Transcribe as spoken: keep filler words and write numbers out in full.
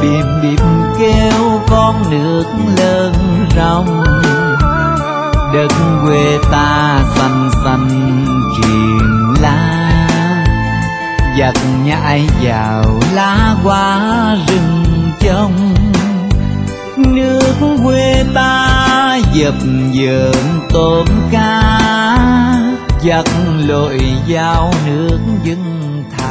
bìm bìm kêu con nước lớn ròng. Đất quê ta xanh xanh triền lá, giật nhảy vào lá hoa rừng trông. Nước quê ta dập dờn tôm cá, giật lội vào nước vừng thả.